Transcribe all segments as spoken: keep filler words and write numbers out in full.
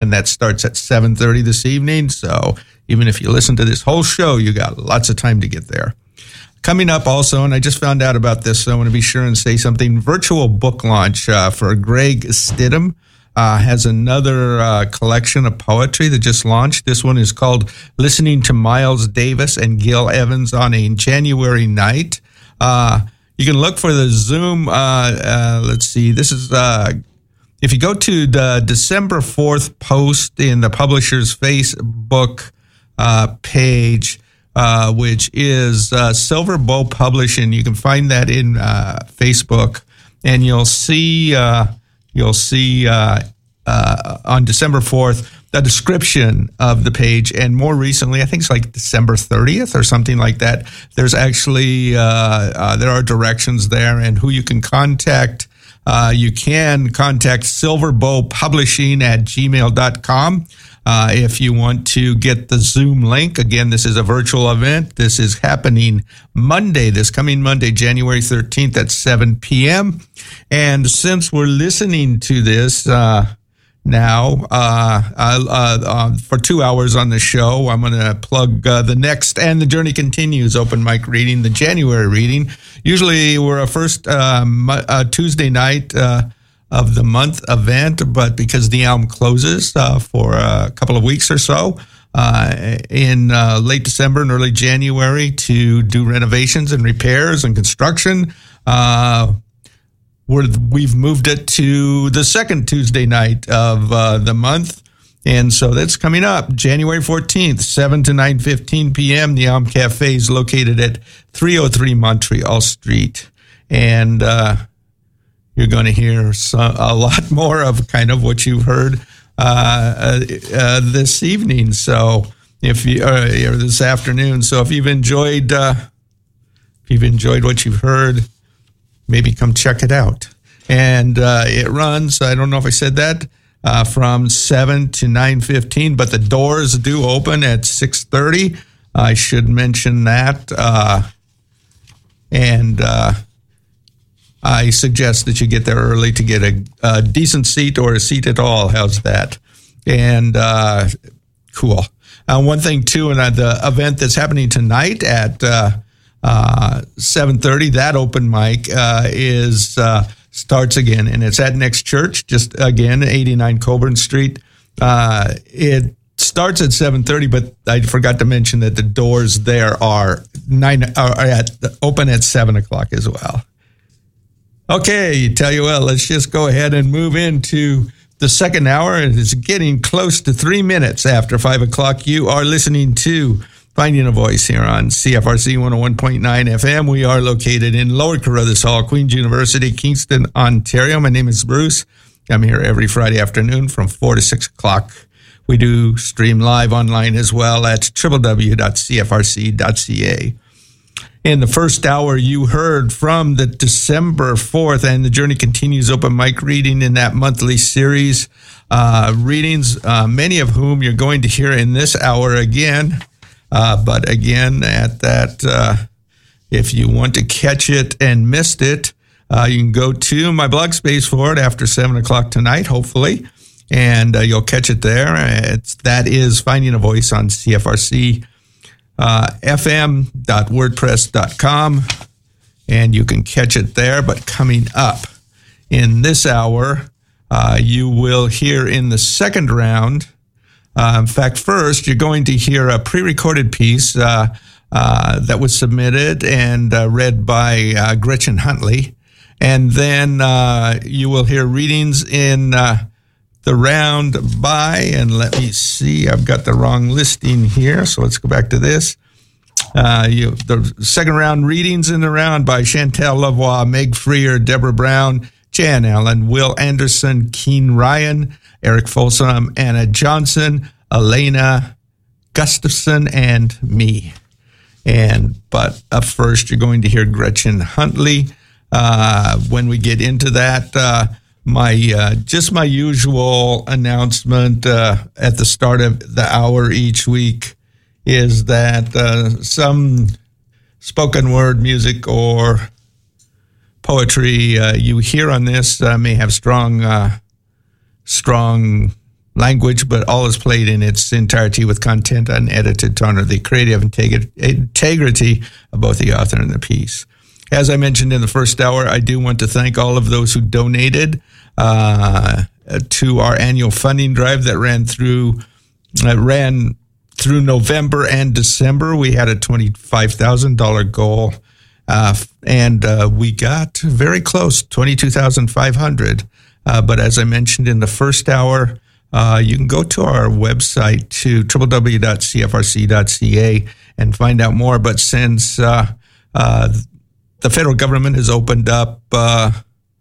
and that starts at seven thirty this evening. So even if you listen to this whole show, you got lots of time to get there. Coming up also, and I just found out about this, so I want to be sure and say something, virtual book launch uh, for Greg Stidham. Uh, has another uh, collection of poetry that just launched. This one is called Listening to Miles Davis and Gil Evans on a January Night. Uh, you can look for the Zoom. Uh, uh, let's see. This is, uh, if you go to the December fourth post in the publisher's Facebook uh, page, uh, which is uh, Silver Bow Publishing, you can find that in uh, Facebook, and you'll see... Uh, You'll see uh, uh, on December fourth the description of the page, and more recently, I think it's like December thirtieth or something like that. There's actually uh, uh, there are directions there, and who you can contact. Uh, you can contact silverbow publishing at gmail dot com. Uh, if you want to get the Zoom link. Again, this is a virtual event. This is happening Monday, this coming Monday, January thirteenth at seven p.m. And since we're listening to this uh, now uh, uh, uh, for two hours on the show, I'm going to plug uh, the next And the Journey Continues open mic reading, the January reading. Usually we're a first uh, uh, Tuesday night uh of the month event, but because the Elm closes uh, for a couple of weeks or so uh, in uh, late December and early January to do renovations and repairs and construction, uh, we're, we've moved it to the second Tuesday night of uh, the month. And so that's coming up January fourteenth, seven to nine fifteen p.m. The Elm Cafe is located at three oh three Montreal Street. And uh you're going to hear some, a lot more of kind of what you've heard uh, uh, this evening. So if you uh, or this afternoon, so if you've enjoyed uh, if you've enjoyed what you've heard, maybe come check it out. And uh, it runs. I don't know if I said that uh, from seven to nine fifteen, but the doors do open at six thirty. I should mention that. Uh, and uh, I suggest that you get there early to get a, a decent seat or a seat at all. How's that? And uh, cool. Uh, one thing, too, and uh, the event that's happening tonight at uh, uh, seven thirty, that open mic uh, is uh, starts again, and it's at Next Church, just, again, eighty-nine Coburn Street. Uh, it starts at seven thirty, but I forgot to mention that the doors there are nine are at open at seven o'clock as well. Okay, tell you what, let's just go ahead and move into the second hour. It's getting close to three minutes after five o'clock. You are listening to Finding a Voice here on C F R C one oh one point nine F M. We are located in Lower Carruthers Hall, Queen's University, Kingston, Ontario. My name is Bruce. I'm here every Friday afternoon from four to six o'clock. We do stream live online as well at w w w dot c f r c dot c a. In the first hour, you heard from the December fourth, and the Journey Continues open mic reading in that monthly series. Uh, readings, uh, many of whom you're going to hear in this hour again. Uh, but again, at that, uh, if you want to catch it and missed it, uh, you can go to my blog space for it after seven o'clock tonight, hopefully, and uh, you'll catch it there. It's, that is Finding a Voice on C F R C. Uh, f m dot wordpress dot com, and you can catch it there. But coming up in this hour, uh, you will hear in the second round. Uh, in fact, first, you're going to hear a pre-recorded piece uh, uh, that was submitted and uh, read by uh, Gretchen Huntley. And then uh, you will hear readings in uh, the round by, and let me see, I've got the wrong listing here, so let's go back to this. Uh, you, the second round readings in the round by Chantal Lavoie, Meg Freer, Deborah Brown, Jan Allen, Will Anderson, Keen Ryan, Eric Folsom, Anna Johnson, Elena Gustafson, and me. And but up first, you're going to hear Gretchen Huntley. Uh, when we get into that, uh, my uh, just my usual announcement uh, at the start of the hour each week is that uh, some spoken word music or poetry uh, you hear on this uh, may have strong, uh, strong language, but all is played in its entirety with content unedited to honor the creative integ- integrity of both the author and the piece. As I mentioned in the first hour, I do want to thank all of those who donated uh, to our annual funding drive that ran through uh, ran through November and December. We had a twenty-five thousand dollars goal, uh, and uh, we got very close, twenty-two thousand five hundred dollars. Uh, but as I mentioned in the first hour, uh, you can go to our website to w w w dot c f r c dot c a and find out more. But since uh, uh, the federal government has opened up uh,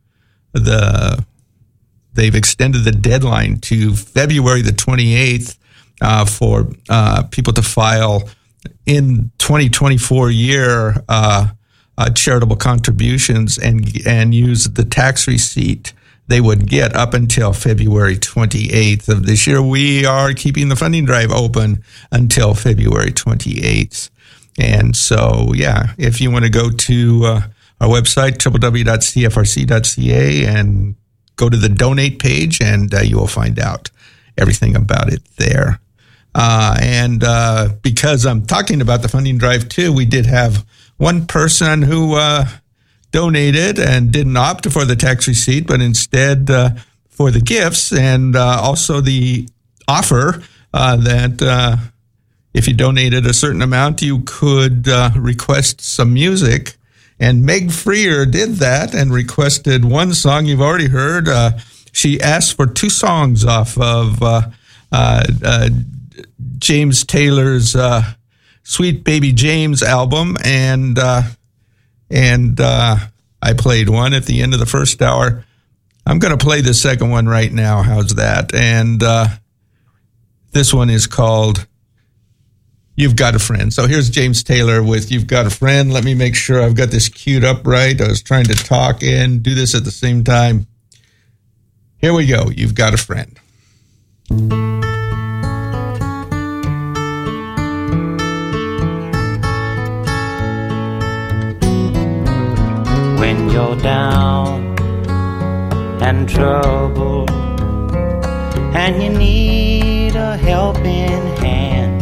the, they've extended the deadline to February the twenty-eighth uh, for uh, people to file in twenty twenty-four year uh, uh, charitable contributions and and use the tax receipt they would get up until February twenty-eighth of this year. We are keeping the funding drive open until February twenty-eighth. And so, yeah, if you want to go to uh, our website, w w w dot c f r c dot c a, and go to the donate page, and uh, you will find out everything about it there. Uh, and uh, because I'm talking about the funding drive, too, we did have one person who uh, donated and didn't opt for the tax receipt, but instead uh, for the gifts, and uh, also the offer uh, that uh, if you donated a certain amount, you could uh, request some music. And Meg Freer did that and requested one song you've already heard. Uh, she asked for two songs off of uh, uh, uh, James Taylor's uh, Sweet Baby James album, and uh, and uh, I played one at the end of the first hour. I'm going to play the second one right now. How's that? And uh, this one is called You've Got a Friend. So here's James Taylor with You've Got a Friend. Let me make sure I've got this queued up right. I was trying to talk and do this at the same time. Here we go. You've Got a Friend. When you're down and troubled and you need a helping hand,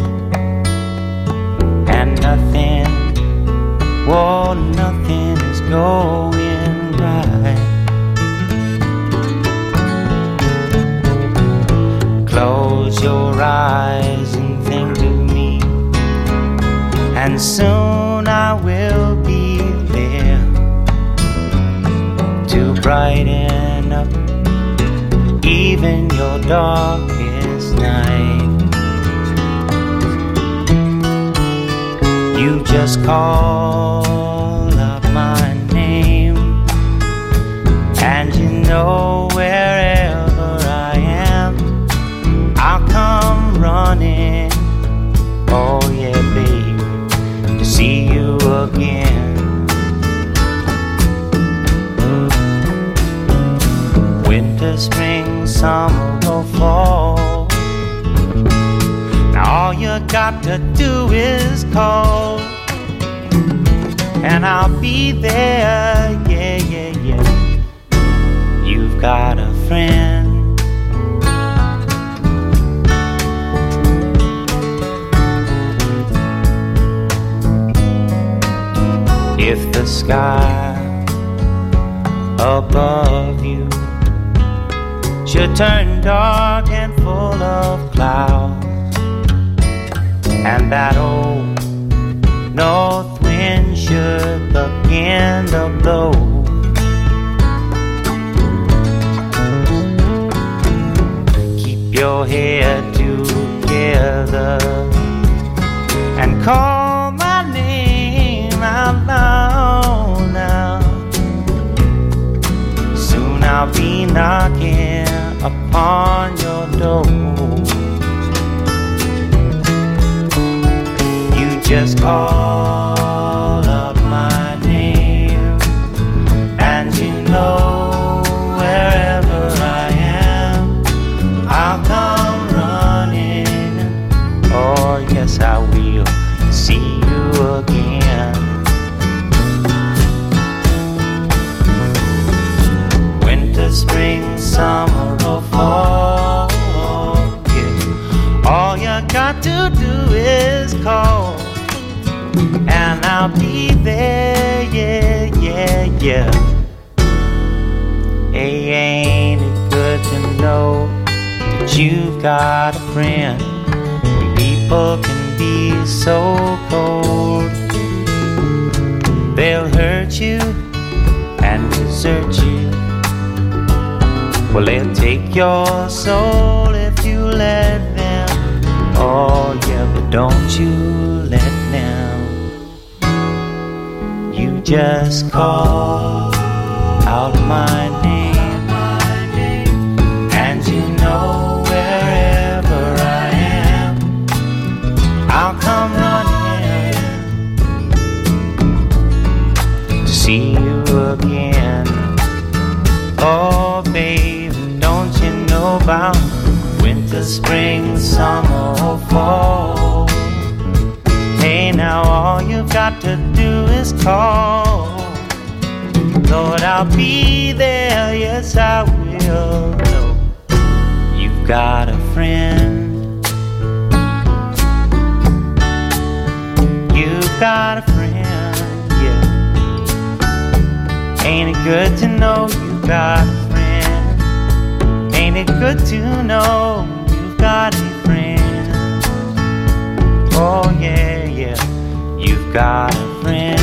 and nothing, whoa, nothing is going right. Close your eyes and think to me, and soon I will be there to brighten up even your darkest night. You just call up my name, and you know wherever I am, I'll come running, oh yeah baby, to see you again. Winter, spring, summer or fall, now all you got to do is call, and I'll be there, yeah, yeah, yeah. You've got a friend. If the sky above you should turn dark and full of clouds, and that old north wind should begin to blow, keep your head together and call my name out loud now. Soon I'll be knocking upon your door. Just call up my name, and you know wherever I am, I'll come running. Oh yes, I will see you again. Winter, spring, summer or fall, got to do is call, and I'll be there, yeah, yeah, yeah. Hey, ain't it good to know that you got a friend when people can be so cold? They'll hurt you and desert you. Well, they'll take your soul if you let them. Oh yeah, but don't you let them. You just call out my name, and you know wherever I am, I'll come running to see you again. Oh baby, don't you know about winter, spring, summer, or fall? Hey, now all you've got to do is call. Lord, I'll be there, yes I will. No, you've got a friend. You've got a friend, yeah. Ain't it good to know you've got a friend? Ain't it good to know you've got a friend? Oh yeah, yeah, you've got a friend.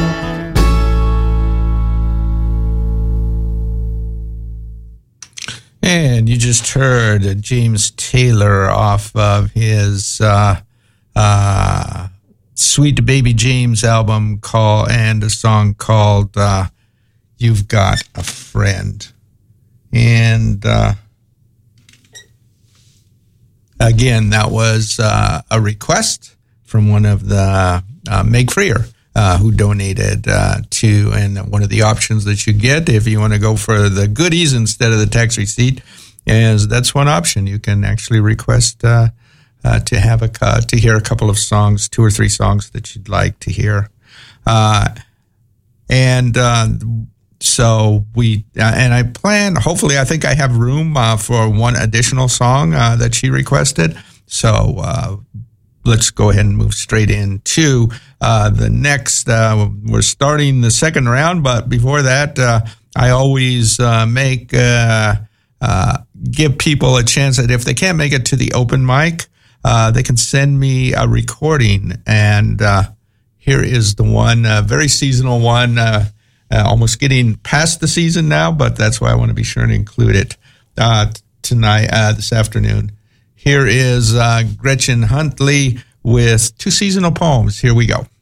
And you just heard James Taylor off of his uh, uh, Sweet Baby James album, call, and a song called uh, You've Got a Friend. And uh, again, that was uh, a request from one of the uh, Meg Freer, uh, who donated uh, to, and one of the options that you get if you want to go for the goodies instead of the tax receipt is that's one option. You can actually request uh, uh, to have a to hear a couple of songs, two or three songs that you'd like to hear, uh, and. Uh, So we, uh, and I plan, hopefully I think I have room uh, for one additional song uh, that she requested. So uh, let's go ahead and move straight into uh, the next, uh, we're starting the second round, but before that, uh, I always uh, make, uh, uh, give people a chance that if they can't make it to the open mic, uh, they can send me a recording. And uh, here is the one, uh, very seasonal one, uh, Uh, almost getting past the season now, but that's why I want to be sure to include it uh, tonight, uh, this afternoon. Here is uh, Gretchen Huntley with two seasonal poems. Here we go.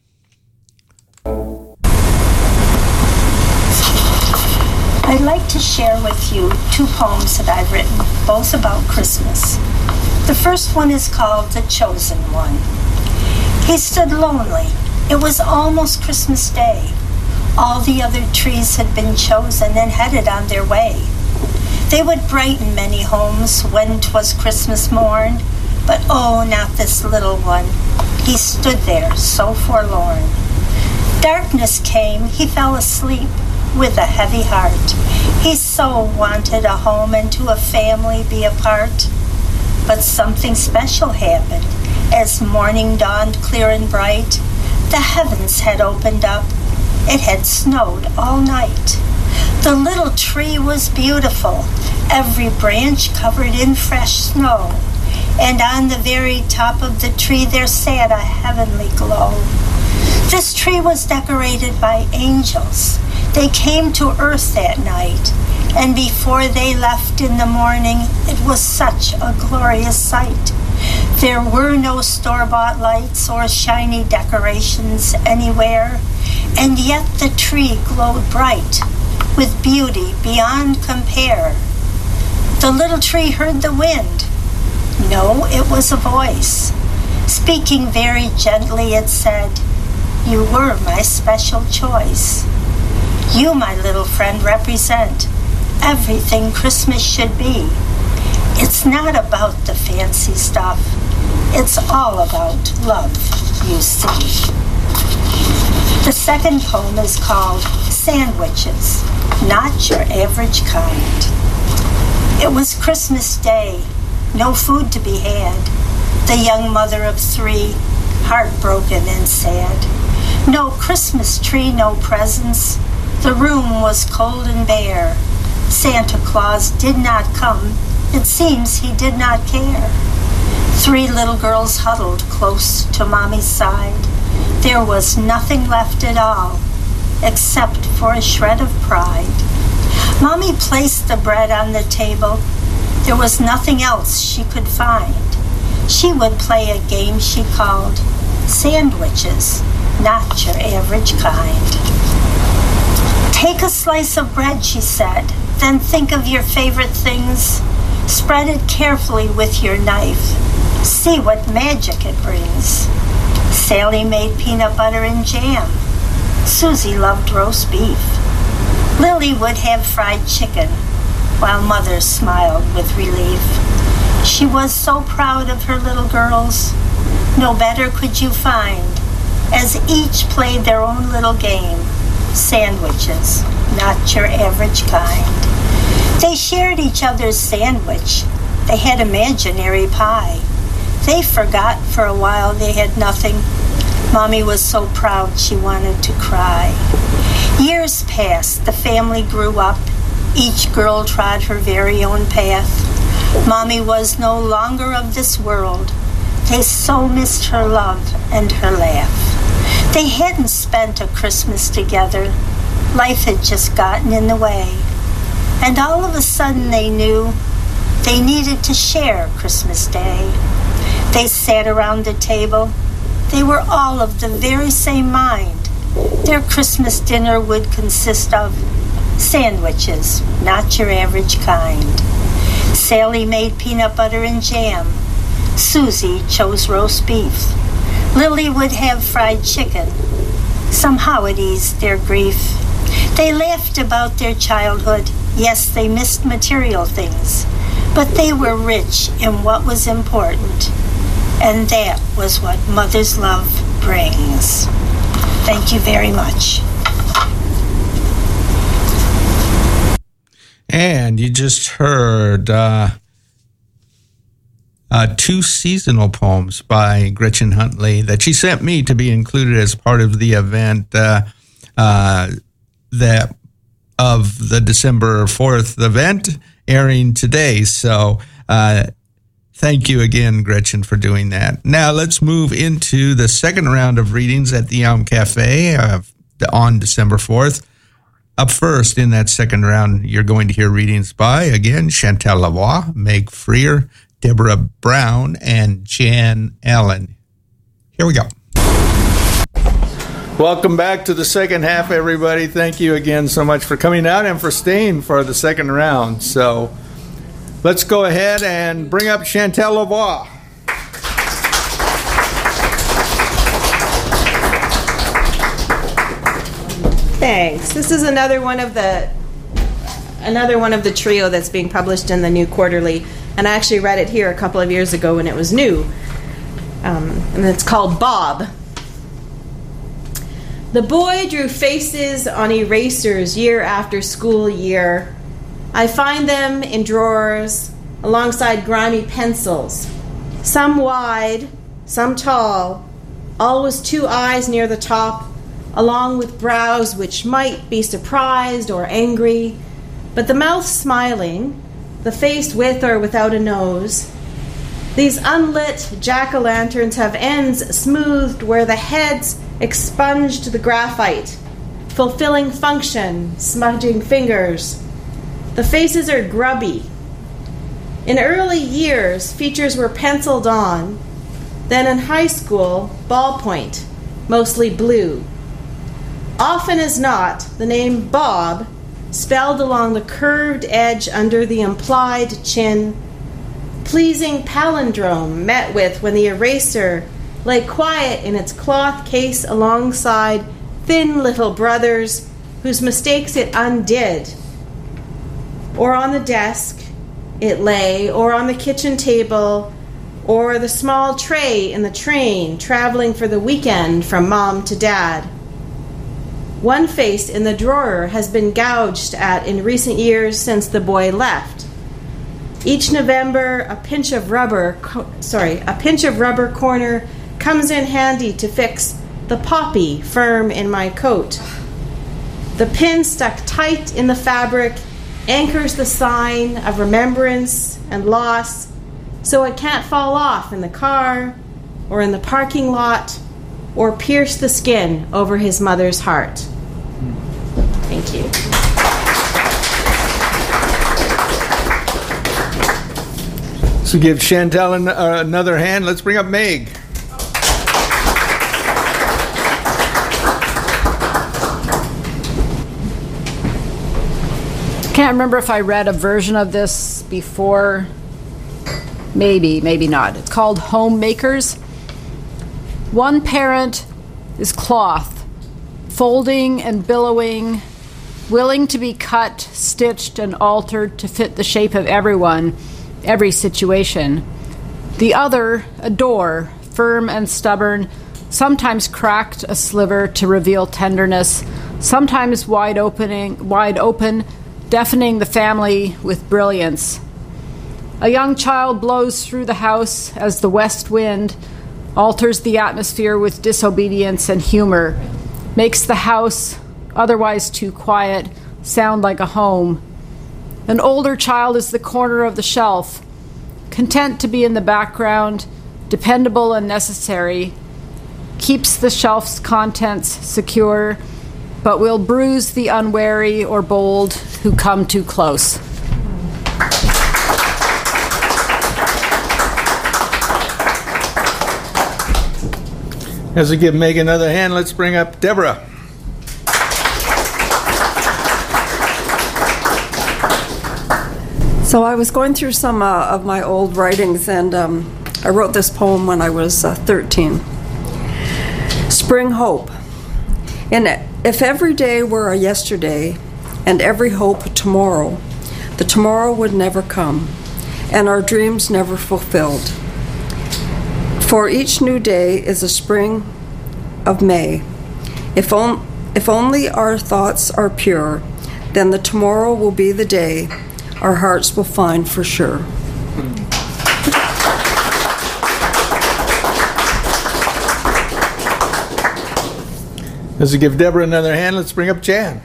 I'd like to share with you two poems that I've written, both about Christmas. The first one is called The Chosen One. He stood lonely. It was almost Christmas Day. All the other trees had been chosen and headed on their way. They would brighten many homes when 'twas Christmas morn, but oh, not this little one. He stood there so forlorn. Darkness came, he fell asleep with a heavy heart. He so wanted a home and to a family be a part. But something special happened. As morning dawned clear and bright, the heavens had opened up. It had snowed all night. The little tree was beautiful, every branch covered in fresh snow, and on the very top of the tree there sat a heavenly glow. This tree was decorated by angels. They came to earth that night, and before they left in the morning, it was such a glorious sight. There were no store-bought lights or shiny decorations anywhere, and yet the tree glowed bright with beauty beyond compare. The little tree heard the wind. No, it was a voice. Speaking very gently, it said, "You were my special choice. You, my little friend, represent everything Christmas should be. It's not about the fancy stuff. It's all about love, you see." The second poem is called Sandwiches, Not Your Average Kind. It was Christmas Day, no food to be had. The young mother of three, heartbroken and sad. No Christmas tree, no presents. The room was cold and bare. Santa Claus did not come. It seems he did not care. Three little girls huddled close to Mommy's side. There was nothing left at all, except for a shred of pride. Mommy placed the bread on the table. There was nothing else she could find. She would play a game she called Sandwiches, not your average kind. Take a slice of bread, she said, then think of your favorite things. Spread it carefully with your knife. See what magic it brings. Sally made peanut butter and jam. Susie loved roast beef. Lily would have fried chicken, while Mother smiled with relief. She was so proud of her little girls. No better could you find, as each played their own little game. Sandwiches, not your average kind. They shared each other's sandwich. They had imaginary pie. They forgot for a while they had nothing. Mommy was so proud she wanted to cry. Years passed, the family grew up. Each girl trod her very own path. Mommy was no longer of this world. They so missed her love and her laugh. They hadn't spent a Christmas together. Life had just gotten in the way. And all of a sudden they knew they needed to share Christmas Day. They sat around the table. They were all of the very same mind. Their Christmas dinner would consist of sandwiches, not your average kind. Sally made peanut butter and jam. Susie chose roast beef. Lily would have fried chicken. Somehow it eased their grief. They laughed about their childhood. Yes, they missed material things, but they were rich in what was important. And that was what mother's love brings. Thank you very much. And you just heard uh, uh, two seasonal poems by Gretchen Huntley that she sent me to be included as part of the event uh, uh, that of the December fourth event airing today. So uh, thank you again, Gretchen, for doing that. Now let's move into the second round of readings at the Elm Cafe uh, on December fourth. Up first in that second round, you're going to hear readings by, again, Chantal Lavoie, Meg Freer, Deborah Brown, and Jan Allen. Here we go. Welcome back to the second half, everybody. Thank you again so much for coming out and for staying for the second round. So let's go ahead and bring up Chantal Lavoie. Thanks. This is another one of the another one of the trio that's being published in the New Quarterly, and I actually read it here a couple of years ago when it was new. Um, and it's called Bob. The boy drew faces on erasers year after school year. I find them in drawers alongside grimy pencils, some wide, some tall, always two eyes near the top, along with brows which might be surprised or angry, but the mouth smiling, the face with or without a nose. These unlit jack-o'-lanterns have ends smoothed where the heads expunged the graphite, fulfilling function, smudging fingers. The faces are grubby. In early years, features were penciled on, then in high school, ballpoint, mostly blue. Often as not, the name Bob, spelled along the curved edge under the implied chin, pleasing palindrome met with when the eraser lay quiet in its cloth case alongside thin little brothers whose mistakes it undid. Or on the desk it lay, or on the kitchen table, or the small tray in the train traveling for the weekend from mom to dad. One face in the drawer has been gouged at in recent years since the boy left. Each November, a pinch of rubber, co- sorry, a pinch of rubber corner comes in handy to fix the poppy firm in my coat. The pin stuck tight in the fabric anchors the sign of remembrance and loss so it can't fall off in the car or in the parking lot or pierce the skin over his mother's heart. Thank you. So give Chantel an, uh, another hand. Let's bring up Meg. Can't remember if I read a version of this before. Maybe, maybe not. It's called Homemakers. One parent is cloth, folding and billowing, willing to be cut, stitched, and altered to fit the shape of everyone, every situation. The other, a door, firm and stubborn, sometimes cracked a sliver to reveal tenderness, sometimes wide opening, wide open, deafening the family with brilliance. A young child blows through the house as the west wind alters the atmosphere with disobedience and humor, makes the house, otherwise too quiet, sound like a home. An older child is the corner of the shelf, content to be in the background, dependable and necessary, keeps the shelf's contents secure, but will bruise the unwary or bold who come too close. As we give Meg another hand, let's bring up Deborah. So I was going through some uh, of my old writings, and um, I wrote this poem when I was uh, thirteen. Spring Hope. And if every day were a yesterday, and every hope a tomorrow, the tomorrow would never come, and our dreams never fulfilled. For each new day is a spring of May. If, on, if only our thoughts are pure, then the tomorrow will be the day our hearts will find for sure. As we give Deborah another hand, let's bring up Jan.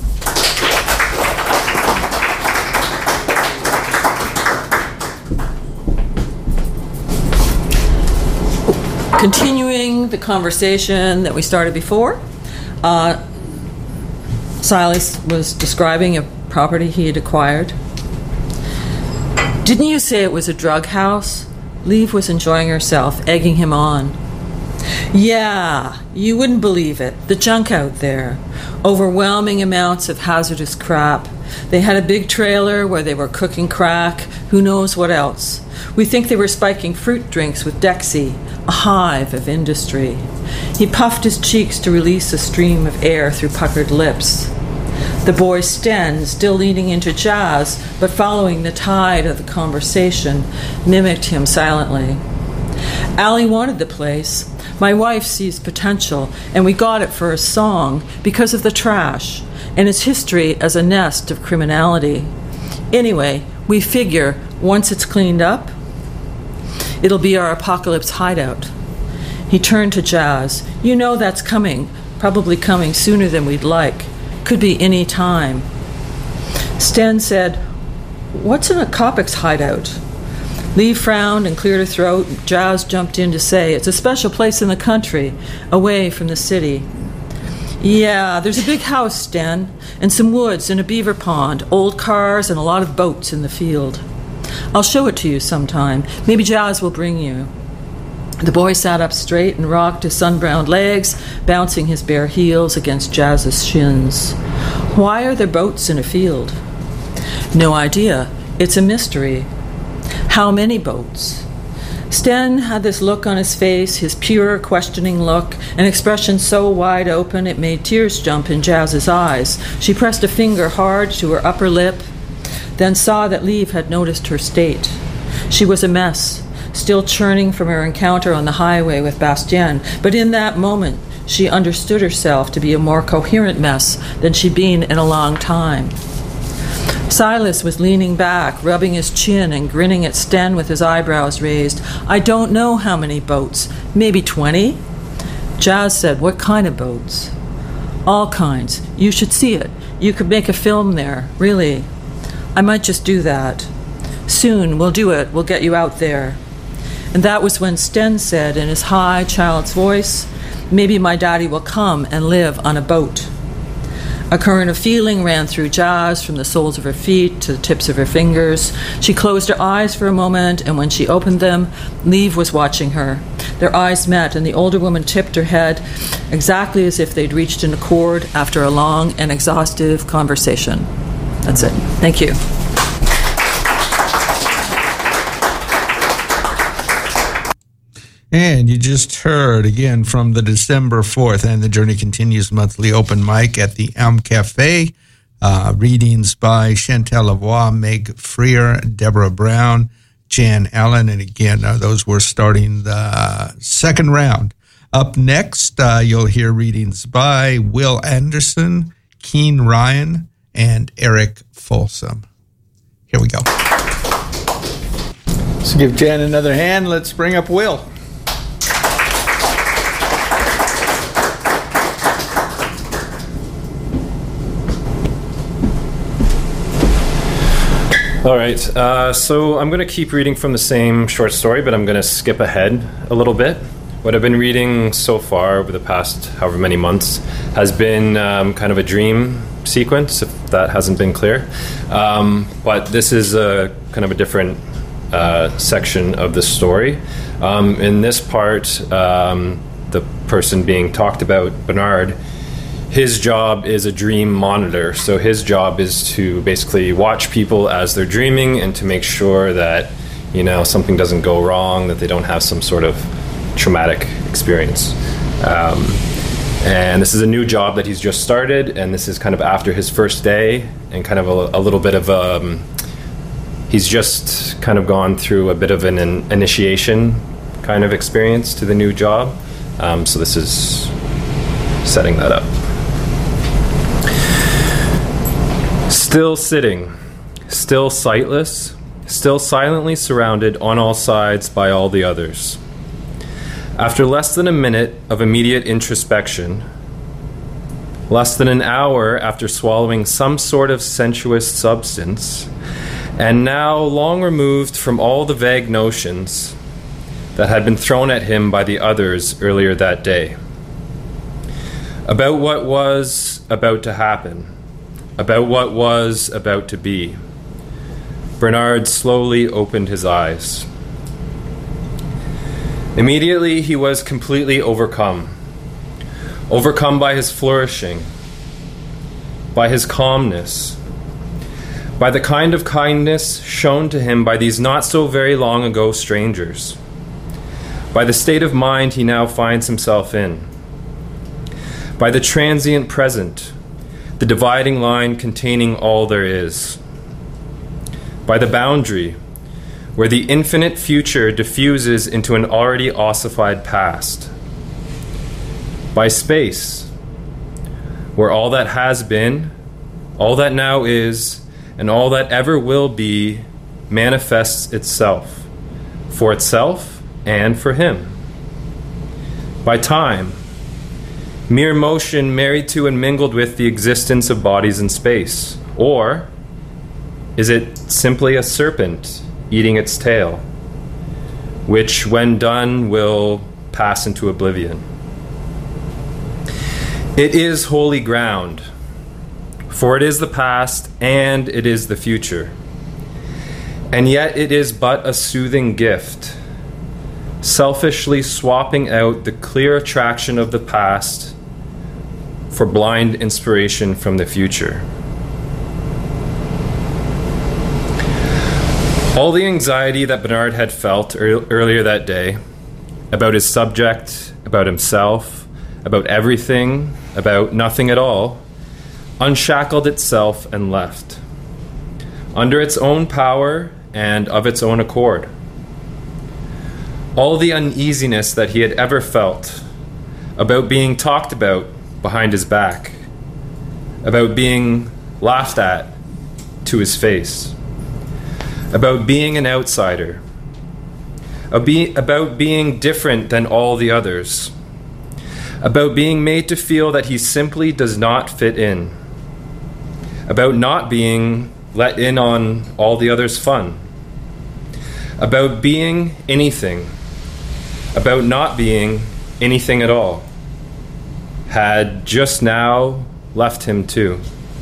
Continuing the conversation that we started before, uh, Silas was describing a property he had acquired. Didn't you say it was a drug house? Liv was enjoying herself, egging him on. Yeah, you wouldn't believe it. The junk out there. Overwhelming amounts of hazardous crap. They had a big trailer where they were cooking crack, who knows what else. We think they were spiking fruit drinks with Dexy, a hive of industry. He puffed his cheeks to release a stream of air through puckered lips. The boy Sten, still leaning into jazz, but following the tide of the conversation, mimicked him silently. Allie wanted the place. My wife sees potential, and we got it for a song because of the trash and its history as a nest of criminality. Anyway, we figure once it's cleaned up, it'll be our apocalypse hideout. He turned to Jazz. You know that's coming, probably coming sooner than we'd like. Could be any time. Sten said, what's an apocalypse hideout? Lee frowned and cleared her throat. Jazz jumped in to say, it's a special place in the country, away from the city. Yeah, there's a big house, Sten, and some woods and a beaver pond, old cars and a lot of boats in the field. I'll show it to you sometime. Maybe Jazz will bring you. The boy sat up straight and rocked his sun-browned legs, bouncing his bare heels against Jazz's shins. Why are there boats in a field? No idea. It's a mystery. How many boats? Sten had this look on his face, his pure, questioning look, an expression so wide open it made tears jump in Jazz's eyes. She pressed a finger hard to her upper lip, then saw that Liv had noticed her state. She was a mess, still churning from her encounter on the highway with Bastien, but in that moment she understood herself to be a more coherent mess than she'd been in a long time. Silas was leaning back, rubbing his chin and grinning at Sten with his eyebrows raised. I don't know how many boats. Maybe twenty? Jazz said, what kind of boats? All kinds. You should see it. You could make a film there, really. I might just do that. Soon, we'll do it. We'll get you out there. And that was when Sten said in his high child's voice, maybe my daddy will come and live on a boat. A current of feeling ran through Jazz from the soles of her feet to the tips of her fingers. She closed her eyes for a moment, and when she opened them, Liv was watching her. Their eyes met, and the older woman tipped her head exactly as if they'd reached an accord after a long and exhaustive conversation. That's it. Thank you. And you just heard again from the December fourth and the Journey Continues monthly open mic at the Elm Cafe. Uh, readings by Chantal Lavoie, Meg Freer, Deborah Brown, Jan Allen. And again, uh, those were starting the second round. Up next, uh, you'll hear readings by Will Anderson, Keen Ryan, and Eric Folsom. Here we go. So give Jan another hand. Let's bring up Will. All right, uh, so I'm going to keep reading from the same short story, but I'm going to skip ahead a little bit. What I've been reading so far over the past however many months has been um, kind of a dream sequence, if that hasn't been clear. Um, but this is a kind of a different uh, section of the story. Um, in this part, um, the person being talked about, Bernard, his job is a dream monitor. So his job is to basically watch people as they're dreaming and to make sure that, you know, something doesn't go wrong, that they don't have some sort of traumatic experience. Um, and this is a new job that he's just started, and this is kind of after his first day and kind of a, a little bit of um, he's just kind of gone through a bit of an, an initiation kind of experience to the new job. Um, so this is setting that up. Still sitting, still sightless, still silently surrounded on all sides by all the others. After less than a minute of immediate introspection, less than an hour after swallowing some sort of sensuous substance, and now long removed from all the vague notions that had been thrown at him by the others earlier that day, about what was about to happen, about what was about to be, Bernard slowly opened his eyes. Immediately he was completely overcome, overcome by his flourishing, by his calmness, by the kind of kindness shown to him by these not so very long ago strangers, by the state of mind he now finds himself in, by the transient present, the dividing line containing all there is, by the boundary where the infinite future diffuses into an already ossified past, by space where all that has been, all that now is, and all that ever will be manifests itself, for itself and for him, by time, mere motion married to and mingled with the existence of bodies in space? Or is it simply a serpent eating its tail, which when done will pass into oblivion? It is holy ground, for it is the past and it is the future. And yet it is but a soothing gift, selfishly swapping out the clear attraction of the past for blind inspiration from the future. All the anxiety that Bernard had felt er- earlier that day about his subject, about himself, about everything, about nothing at all, unshackled itself and left, under its own power and of its own accord. All the uneasiness that he had ever felt about being talked about behind his back, about being laughed at, to his face, about being an outsider, about being different than all the others, about being made to feel that he simply does not fit in, about not being let in on all the others' fun, about being anything, about not being anything at all, had just now left him too.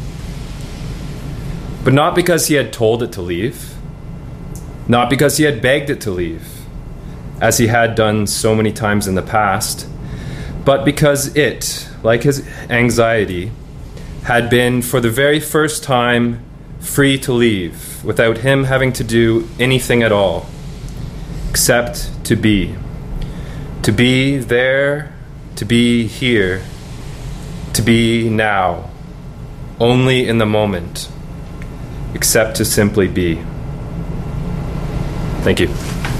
But not because he had told it to leave, not because he had begged it to leave, as he had done so many times in the past, but because it, like his anxiety, had been for the very first time free to leave without him having to do anything at all, except to be. To be there, to be here, to be now, only in the moment, except to simply be. Thank you.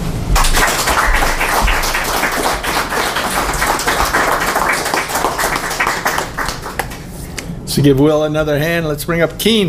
So give Will another hand. Let's bring up Keen.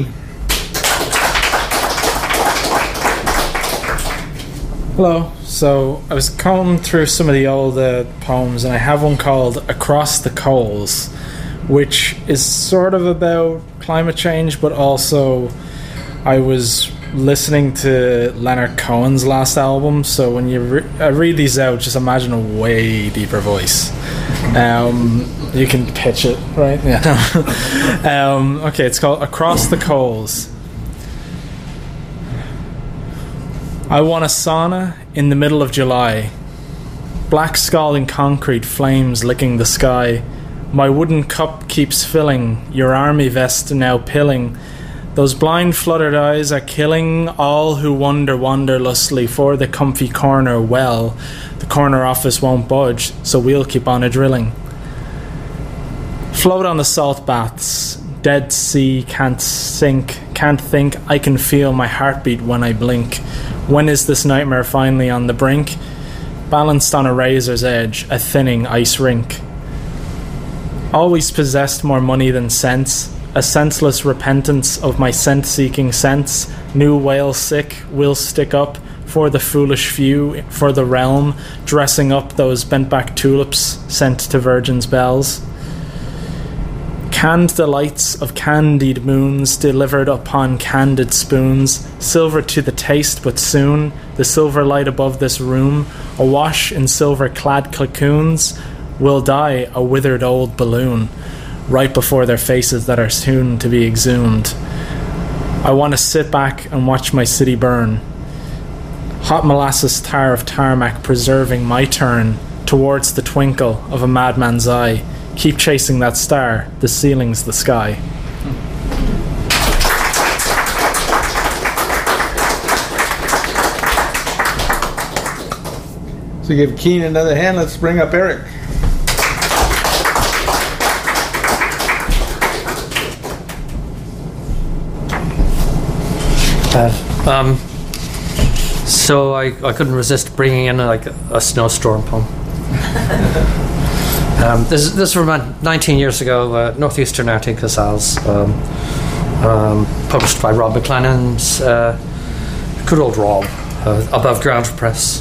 Hello. So I was combing through some of the old uh, poems, and I have one called Across the Coals, which is sort of about climate change, but also I was listening to Leonard Cohen's last album, so when you re- I read these out, just imagine a way deeper voice. Um, you can pitch it, right? Yeah. um, okay, it's called Across the Coals. I want a sauna in the middle of July. Black scalding concrete, flames licking the sky. My wooden cup keeps filling, your army vest now pilling. Those blind fluttered eyes are killing all who wander wanderlustly for the comfy corner well. The corner office won't budge, so we'll keep on a drilling. Float on the salt baths, dead sea can't sink, can't think, I can feel my heartbeat when I blink. When is this nightmare finally on the brink? Balanced on a razor's edge, a thinning ice rink. Always possessed more money than sense, a senseless repentance of my scent-seeking sense. New whale sick will stick up for the foolish few, for the realm, dressing up those bent-back tulips sent to virgins' bells. Canned delights of candied moons delivered upon candid spoons, silver to the taste, but soon the silver light above this room, awash in silver-clad cocoons, will die a withered old balloon, right before their faces that are soon to be exhumed. I want to sit back and watch my city burn. Hot molasses tar of tarmac preserving my turn towards the twinkle of a madman's eye. Keep chasing that star, the ceiling's the sky. So give Keen another hand. Let's bring up Eric. Uh, um, so I, I couldn't resist bringing in like a, a snowstorm poem. um, this, this is from about nineteen years ago, uh, Northeastern Arctic Casals, um, um, published by Rob McLennan's uh, good old Rob, uh, Above Ground Press.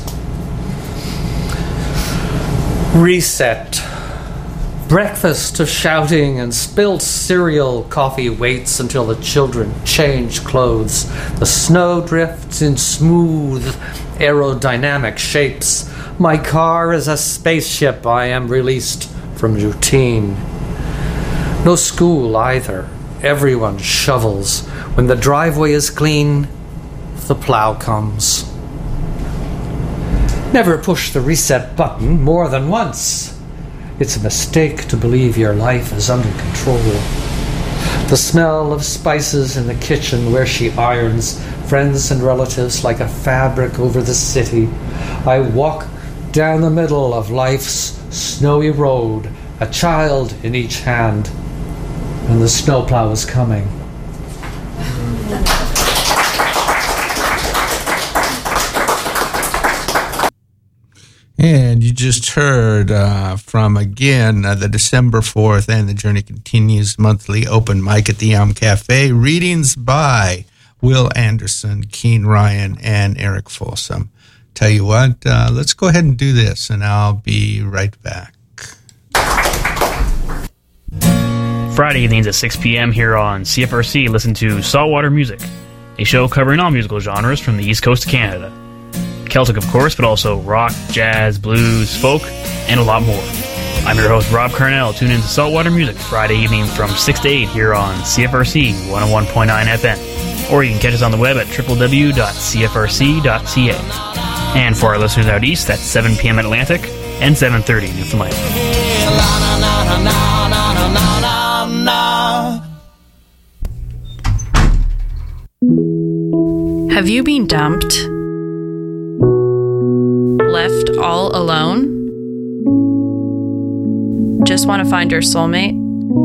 Reset. Breakfast of shouting and spilled cereal. Coffee waits until the children change clothes. The snow drifts in smooth aerodynamic shapes. My car is a spaceship. I am released from routine. No school either. Everyone shovels. When the driveway is clean, the plow comes. Never push the reset button more than once. It's a mistake to believe your life is under control. The smell of spices in the kitchen where she irons friends and relatives like a fabric over the city. I walk down the middle of life's snowy road, a child in each hand, and the snowplow is coming. And you just heard uh, from, again, uh, the December fourth and the Journey Continues monthly open mic at the Yum Cafe. Readings by Will Anderson, Keen Ryan, and Eric Folsom. Tell you what, uh, let's go ahead and do this, and I'll be right back. Friday evenings at six p.m. here on C F R C, listen to Saltwater Music, a show covering all musical genres from the East Coast of Canada. Celtic, of course, but also rock, jazz, blues, folk, and a lot more. I'm your host, Rob Carnell. Tune in to Saltwater Music Friday evening from six to eight here on C F R C one oh one point nine F M. Or you can catch us on the web at w w w dot c f r c dot c a. And for our listeners out east, that's seven p.m. Atlantic and seven thirty Newfoundland. Have you been dumped? Left all alone? Just want to find your soulmate?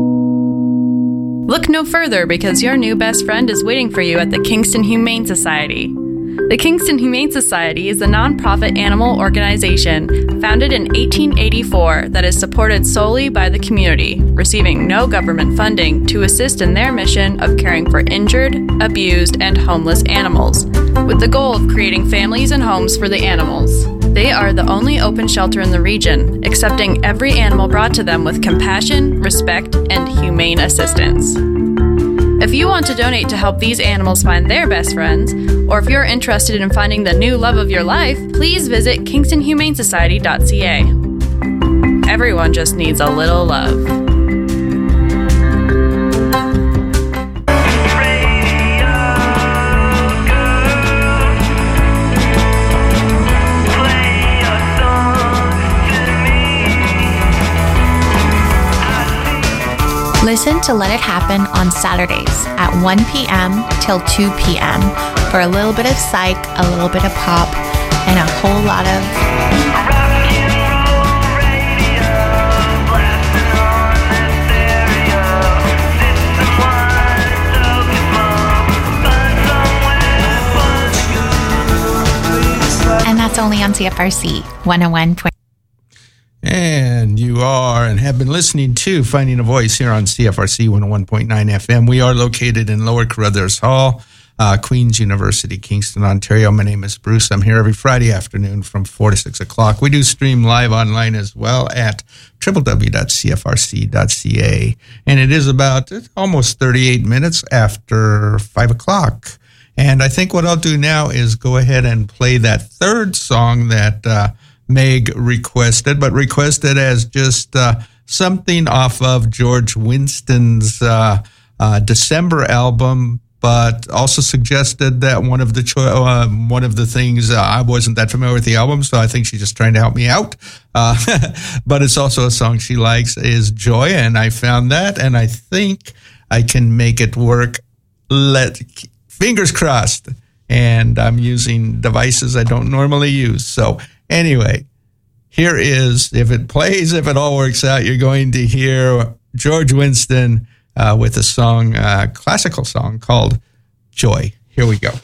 Look no further, because your new best friend is waiting for you at the Kingston Humane Society. The Kingston Humane Society is a non-profit animal organization founded in eighteen eighty-four that is supported solely by the community, receiving no government funding to assist in their mission of caring for injured, abused, and homeless animals, with the goal of creating families and homes for the animals. They are the only open shelter in the region, accepting every animal brought to them with compassion, respect, and humane assistance. If you want to donate to help these animals find their best friends, or if you're interested in finding the new love of your life, please visit kingston humane society dot c a. Everyone just needs a little love. Listen to Let It Happen on Saturdays at one p.m. till two p.m. for a little bit of psych, a little bit of pop, and a whole lot of... And that's only on C F R C one oh one point nine. And you are and have been listening to Finding a Voice here on C F R C one oh one point nine F M. We are located in Lower Carruthers Hall, uh, Queen's University, Kingston, Ontario. My name is Bruce. I'm here every Friday afternoon from four to six o'clock. We do stream live online as well at w w w dot c f r c dot c a. And it is about almost thirty-eight minutes after five o'clock. And I think what I'll do now is go ahead and play that third song that... Uh, Meg requested, but requested as just uh, something off of George Winston's uh, uh, December album, but also suggested that one of the cho- uh, one of the things, uh, I wasn't that familiar with the album, so I think she's just trying to help me out. Uh, but it's also a song she likes, is Joy, and I found that, and I think I can make it work. Let fingers crossed. And I'm using devices I don't normally use, so. Anyway, here is, if it plays, if it all works out, you're going to hear George Winston uh, with a song, uh, classical song called Joy. Here we go.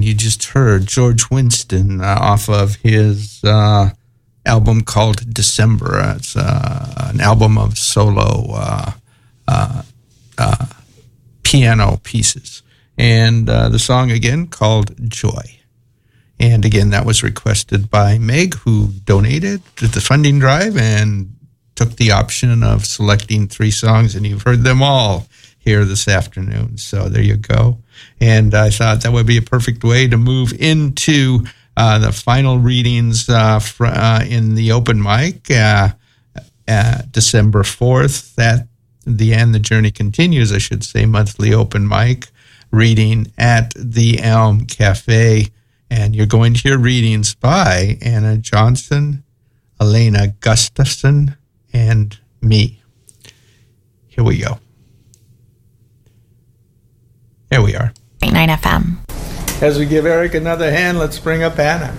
you just heard George Winston uh, off of his uh, album called December. It's uh, an album of solo uh, uh, uh, piano pieces. And uh, the song again called Joy. And again, that was requested by Meg, who donated to the funding drive and took the option of selecting three songs, and you've heard them all here this afternoon. So there you go. And I thought that would be a perfect way to move into uh, the final readings uh, fr- uh, in the open mic, uh, uh, December fourth. That the And the Journey Continues, I should say, monthly open mic reading at the Elm Cafe. And you're going to hear readings by Anna Johnson, Elena Gustafson, and me. Here we go. Here we are. nine F M. As we give Eric another hand, let's bring up Anna.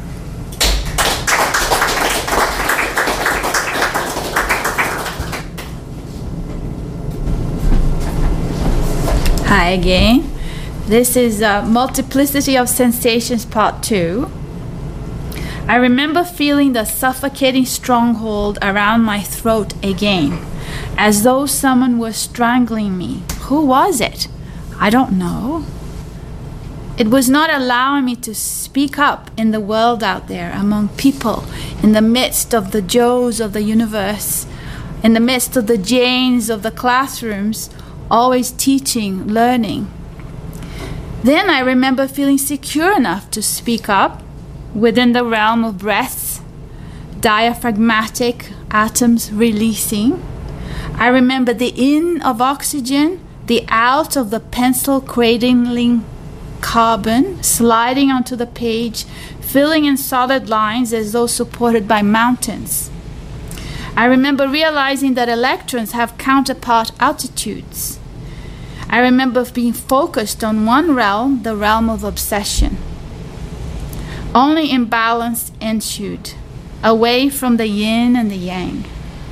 Hi again. This is uh, Multiplicity of Sensations Part two. I remember feeling the suffocating stronghold around my throat again, as though someone was strangling me. Who was it? I don't know. It was not allowing me to speak up in the world out there, among people, in the midst of the Joes of the universe, in the midst of the Janes of the classrooms, always teaching, learning. Then I remember feeling secure enough to speak up within the realm of breaths, diaphragmatic atoms releasing. I remember the in of oxygen, the out of the pencil cradling carbon, sliding onto the page, filling in solid lines as though supported by mountains. I remember realizing that electrons have counterpart altitudes. I remember being focused on one realm, the realm of obsession. Only imbalance ensued, away from the yin and the yang.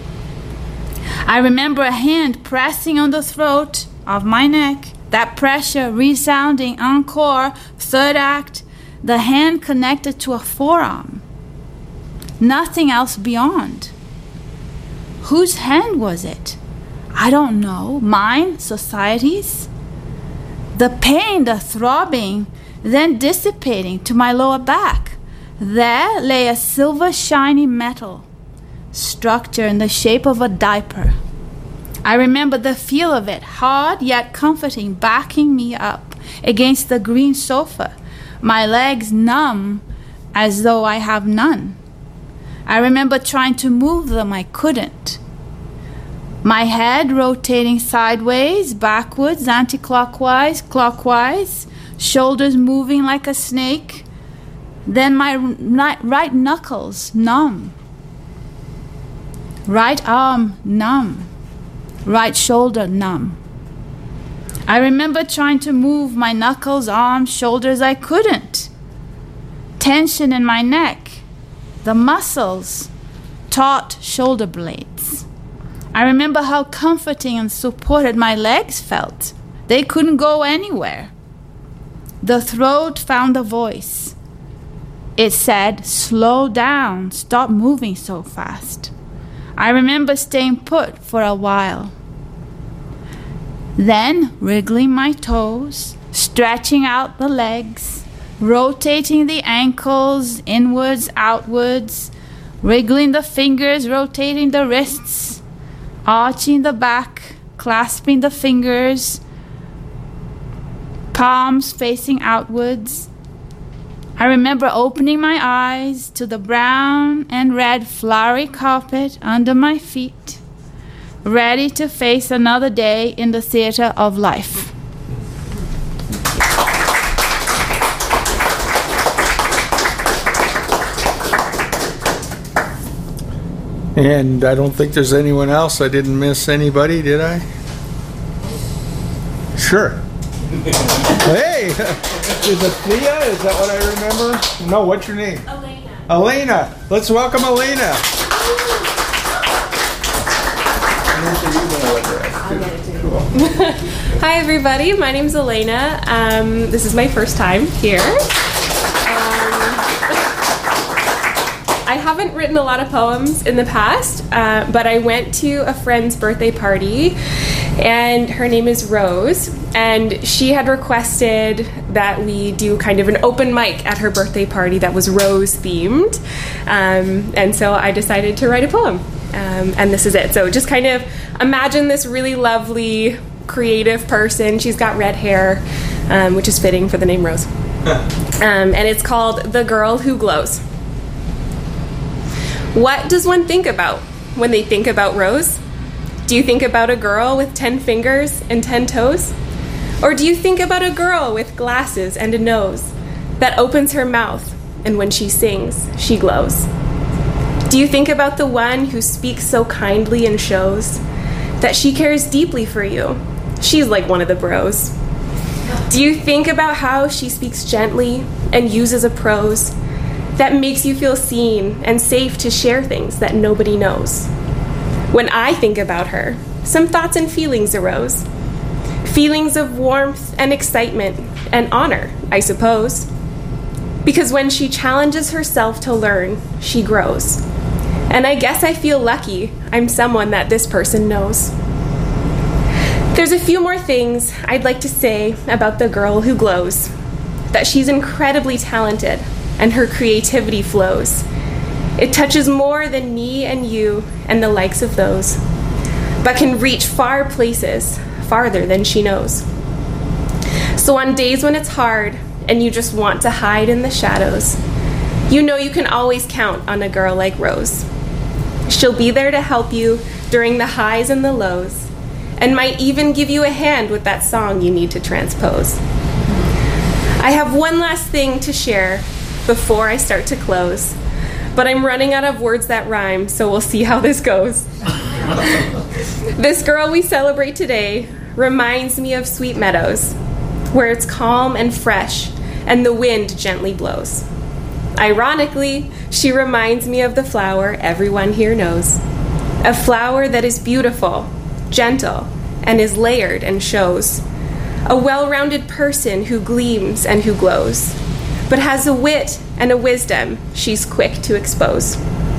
I remember a hand pressing on the throat of my neck, that pressure resounding encore, third act, the hand connected to a forearm. Nothing else beyond. Whose hand was it? I don't know. Mine? Society's? The pain, the throbbing, then dissipating to my lower back. There lay a silver shiny metal structure in the shape of a diaper. I remember the feel of it, hard yet comforting, backing me up against the green sofa, my legs numb as though I have none. I remember trying to move them, I couldn't. My head rotating sideways, backwards, anti-clockwise, clockwise, shoulders moving like a snake. Then my right knuckles numb. Right arm numb. Right shoulder numb. I remember trying to move my knuckles, arms, shoulders. I couldn't. Tension in my neck. The muscles. Taut shoulder blades. I remember how comforting and supported my legs felt. They couldn't go anywhere. The throat found a voice. It said, slow down, stop moving so fast. I remember staying put for a while. Then wriggling my toes, stretching out the legs, rotating the ankles inwards, outwards, wriggling the fingers, rotating the wrists, arching the back, clasping the fingers, palms facing outwards. I remember opening my eyes to the brown and red flowery carpet under my feet, ready to face another day in the theater of life. And I don't think there's anyone else. I didn't miss anybody, did I? Sure. Hey! Is it Thea? Is that what I remember? No, what's your name? Elena. Elena. Let's welcome Elena. Hi everybody, my name's Elena. Um, this is my first time here. I haven't written a lot of poems in the past, uh, but I went to a friend's birthday party, and her name is Rose, and she had requested that we do kind of an open mic at her birthday party that was Rose themed, um, and so I decided to write a poem, um, and this is it. So just kind of imagine this really lovely, creative person. She's got red hair, um, which is fitting for the name Rose. Um, and it's called The Girl Who Glows. What does one think about when they think about Rose? Do you think about a girl with ten fingers and ten toes? Or do you think about a girl with glasses and a nose that opens her mouth, and when she sings, she glows? Do you think about the one who speaks so kindly and shows that she cares deeply for you? She's like one of the bros. Do you think about how she speaks gently and uses a prose that makes you feel seen and safe to share things that nobody knows? When I think about her, some thoughts and feelings arose. Feelings of warmth and excitement and honor, I suppose. Because when she challenges herself to learn, she grows. And I guess I feel lucky I'm someone that this person knows. There's a few more things I'd like to say about the girl who glows. That she's incredibly talented and her creativity flows. It touches more than me and you and the likes of those, but can reach far places, farther than she knows. So on days when it's hard and you just want to hide in the shadows, you know you can always count on a girl like Rose. She'll be there to help you during the highs and the lows, and might even give you a hand with that song you need to transpose. I have one last thing to share before I start to close, but I'm running out of words that rhyme, so we'll see how this goes. This girl we celebrate today reminds me of sweet meadows, where it's calm and fresh, and the wind gently blows. Ironically, she reminds me of the flower everyone here knows, a flower that is beautiful, gentle, and is layered and shows a well-rounded person who gleams and who glows, but has a wit and a wisdom she's quick to expose.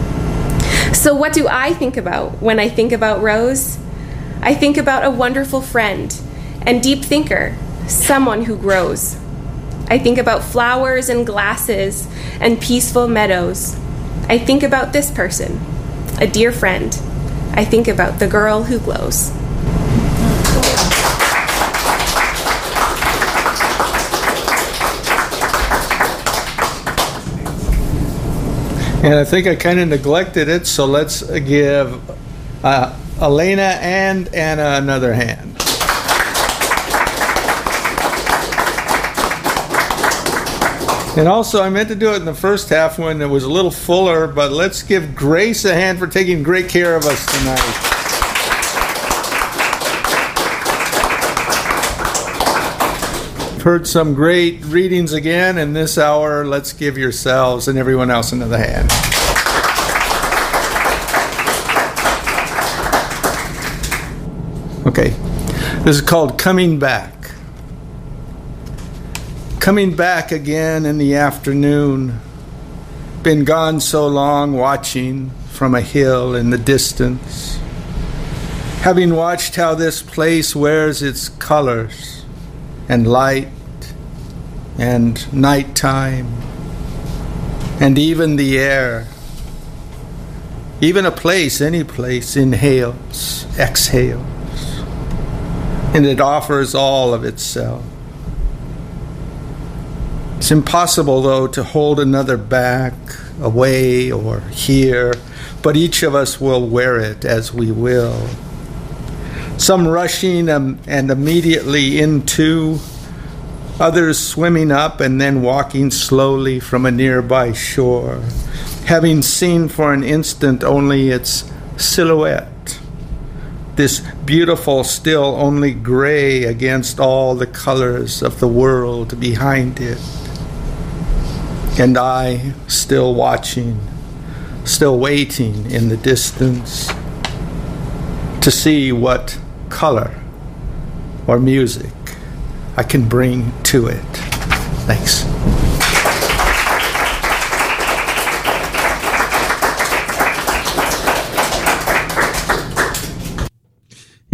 So what do I think about when I think about Rose? I think about a wonderful friend and deep thinker, someone who grows. I think about flowers and glasses and peaceful meadows. I think about this person, a dear friend. I think about the girl who glows. And I think I kind of neglected it, so let's give uh, Elena and Anna another hand. And also, I meant to do it in the first half when it was a little fuller, but let's give Grace a hand for taking great care of us tonight. Heard some great readings again in this hour. Let's give yourselves and everyone else another hand. Okay, this is called Coming Back. Coming back again in the afternoon. Been gone so long, watching from a hill in the distance. Having watched how this place wears its colors and light and nighttime and even the air. Even a place, any place, inhales, exhales, and it offers all of itself. It's impossible, though, to hold another back, away, or here, but each of us will wear it as we will. Some rushing um, and immediately into, others swimming up and then walking slowly from a nearby shore, having seen for an instant only its silhouette, this beautiful, still only gray against all the colors of the world behind it. And I, still watching, still waiting in the distance to see what color or music I can bring to it. Thanks.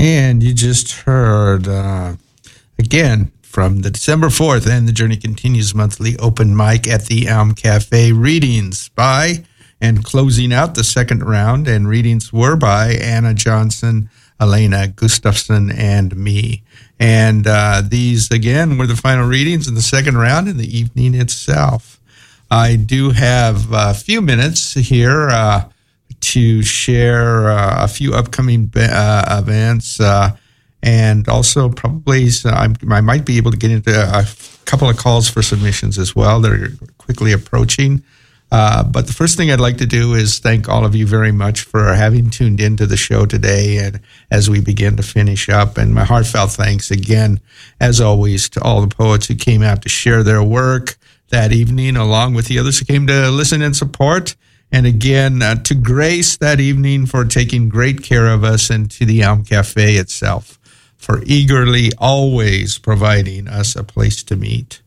And you just heard, uh, again, from the December fourth and the Journey Continues monthly open mic at the Elm Cafe, readings by and closing out the second round, and readings were by Anna Johnson, Elena Gustafson, and me. And uh, these, again, were the final readings in the second round in the evening itself. I do have a few minutes here uh, to share uh, a few upcoming uh, events, uh, and also probably so I'm, I might be able to get into a couple of calls for submissions as well that are quickly approaching. Uh, but the first thing I'd like to do is thank all of you very much for having tuned into the show today, and as we begin to finish up. And my heartfelt thanks again, as always, to all the poets who came out to share their work that evening, along with the others who came to listen and support. And again, uh, to Grace that evening for taking great care of us, and to the Elm Cafe itself for eagerly always providing us a place to meet.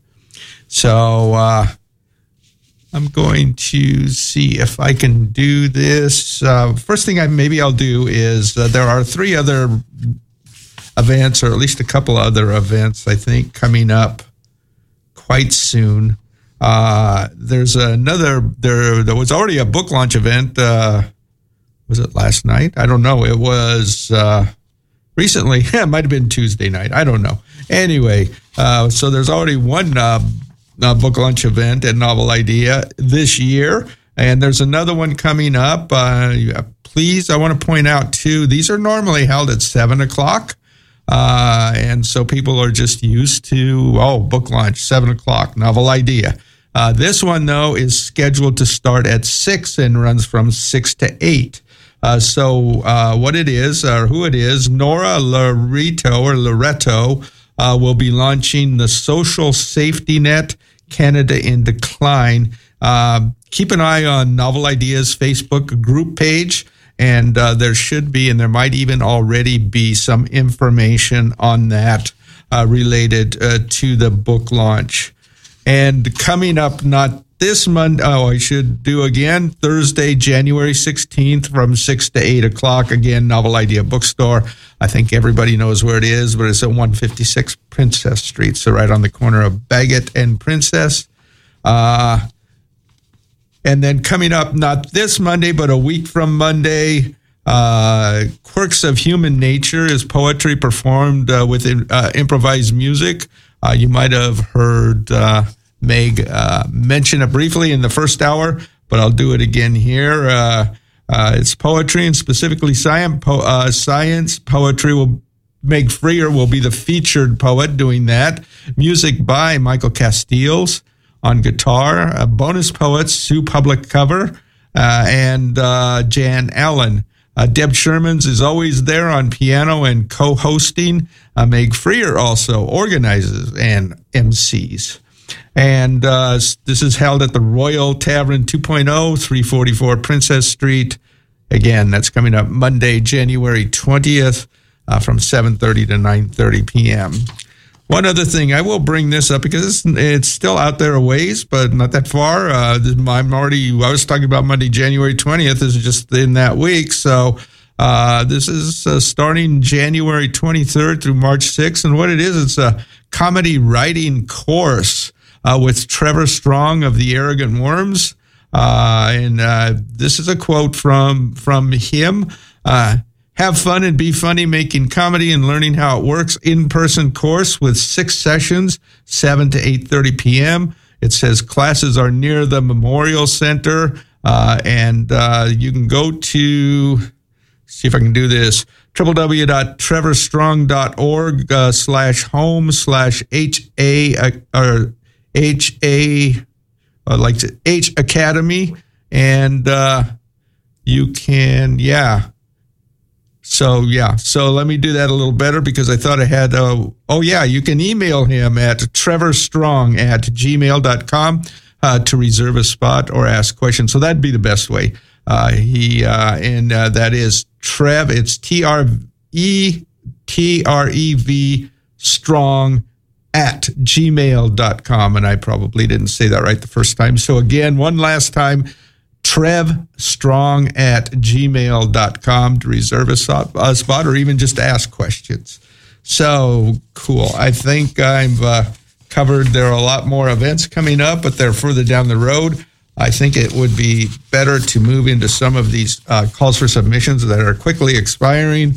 So, uh, I'm going to see if I can do this. Uh, first thing I maybe I'll do is uh, there are three other events, or at least a couple other events, I think, coming up quite soon. Uh, there's another, there, there was already a book launch event. Uh, was it last night? I don't know. It was uh, recently. It might have been Tuesday night. I don't know. Anyway, uh, so there's already one uh Uh, book launch event at Novel Idea this year, and there's another one coming up. Uh, please, I want to point out too, these are normally held at seven o'clock, uh, and so people are just used to, oh, book launch, seven o'clock, Novel Idea. Uh, this one, though, is scheduled to start at six and runs from six to eight. Uh, so uh, what it is, or who it is, Nora Loreto, or Loreto, uh, will be launching the Social Safety Net Canada in Decline. Uh, keep an eye on Novel Ideas Facebook group page, and uh, there should be, and there might even already be, some information on that uh, related uh, to the book launch. And coming up, not this Monday, oh, I should do again, Thursday, January sixteenth from six to eight o'clock. Again, Novel Idea Bookstore. I think everybody knows where it is, but it's at one fifty-six Princess Street, so right on the corner of Bagot and Princess. Uh, and then coming up, not this Monday, but a week from Monday, uh, Quirks of Human Nature is poetry performed uh, with uh, improvised music. Uh, you might have heard uh, Meg uh, mention it briefly in the first hour, but I'll do it again here. Uh, uh, it's poetry, and specifically science. Po- uh, science poetry will Meg Freer will be the featured poet doing that. Music by Michael Castiles on guitar. Uh, bonus poets Sue Public Cover uh, and uh, Jan Allen. Uh, Deb Shermans is always there on piano and co-hosting. Uh, Meg Freer also organizes and M Cs. And uh, this is held at the Royal Tavern two point oh, three forty-four Princess Street. Again, that's coming up Monday, January twentieth, uh, from seven thirty to nine thirty p.m. One other thing, I will bring this up because it's, it's still out there a ways, but not that far. Uh, I'm already, I was talking about Monday, January twentieth. This is just in that week. So uh, this is uh, starting January twenty-third through March sixth. And what it is, it's a comedy writing course uh, with Trevor Strong of the Arrogant Worms. Uh, and uh, this is a quote from, from him. Uh, Have fun and be funny making comedy and learning how it works. In-person course with six sessions, seven to eight thirty p.m. It says classes are near the Memorial Center, uh, and uh, you can go to, see if I can do this, w w w dot trevor strong dot org uh, slash home slash H A, uh, or H A, uh, like H Academy, and uh, you can, yeah. So, yeah, so let me do that a little better because I thought I had, uh, oh, yeah, you can email him at trevor strong at gmail dot com uh, to reserve a spot or ask questions. So that'd be the best way. Uh, he uh, and uh, that is Trev, it's T R E T R E V strong at gmail dot com. And I probably didn't say that right the first time. So, again, one last time, trevstrong at gmail dot com to reserve a spot, a spot or even just ask questions. So cool. I think I've uh, covered, there are a lot more events coming up, but they're further down the road. I think it would be better to move into some of these uh, calls for submissions that are quickly expiring.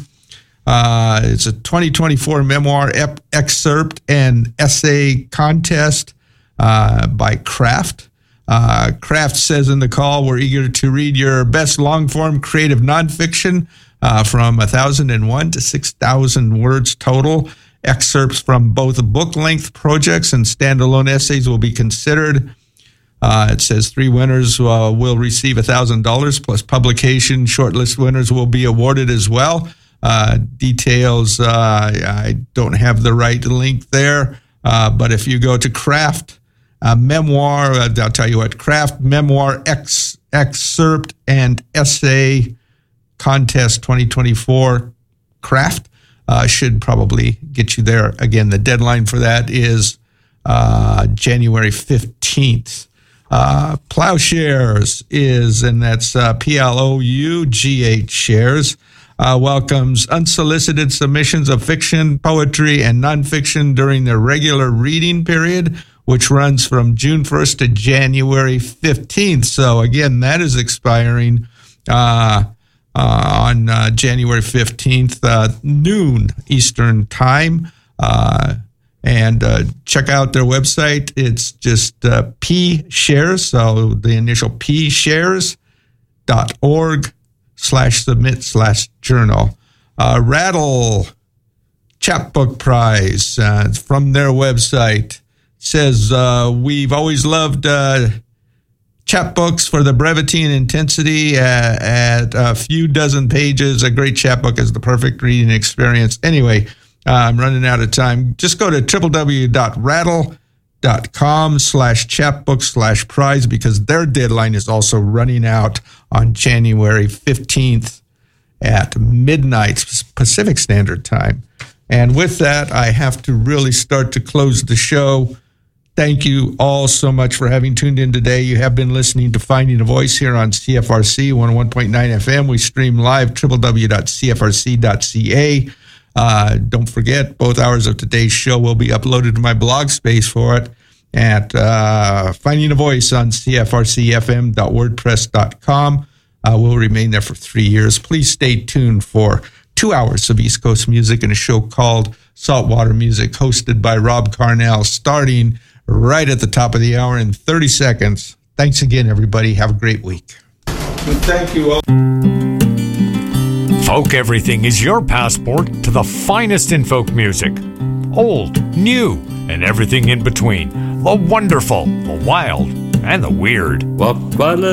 Uh, it's a twenty twenty-four memoir ep- excerpt and essay contest uh, by Craft. Uh, Craft says in the call, we're eager to read your best long-form creative nonfiction uh, from one thousand one to six thousand words total. Excerpts from both book-length projects and standalone essays will be considered. Uh, it says three winners uh, will receive one thousand dollars plus publication. Shortlist winners will be awarded as well. Uh, details, uh, I don't have the right link there, uh, but if you go to Craft uh, Memoir, uh, I'll tell you what, Craft Memoir ex, Excerpt and Essay Contest twenty twenty-four, Craft, uh, should probably get you there. Again, the deadline for that is uh, January fifteenth. Uh, Plowshares is, and that's uh, P L O U G H shares, uh, welcomes unsolicited submissions of fiction, poetry, and nonfiction during their regular reading period, which runs from June first to January fifteenth. So again, that is expiring uh, uh, on uh, January fifteenth, uh, noon Eastern time. Uh, And uh, check out their website. It's just uh, P shares, so the initial P shares dot org slash submit slash journal. Uh, Rattle Chapbook Prize uh, from their website says, uh, we've always loved uh, chapbooks for the brevity and intensity uh, at a few dozen pages. A great chapbook is the perfect reading experience. Anyway, Uh, I'm running out of time. Just go to www.rattle.com slash chapbook slash prize because their deadline is also running out on January fifteenth at midnight Pacific Standard Time. And with that, I have to really start to close the show. Thank you all so much for having tuned in today. You have been listening to Finding a Voice here on C F R C one oh one point nine F M. We stream live, w w w dot c f r c dot c a. Uh, don't forget, both hours of today's show will be uploaded to my blog space for it at uh, Finding a Voice on c f r c f m dot wordpress dot com. Uh, we'll remain there for three years. Please stay tuned for two hours of East Coast music and a show called Saltwater Music, hosted by Rob Carnell, starting right at the top of the hour in thirty seconds. Thanks again, everybody. Have a great week. And thank you all. Folk Everything is your passport to the finest in folk music. Old, new, and everything in between. The wonderful, the wild, and the weird.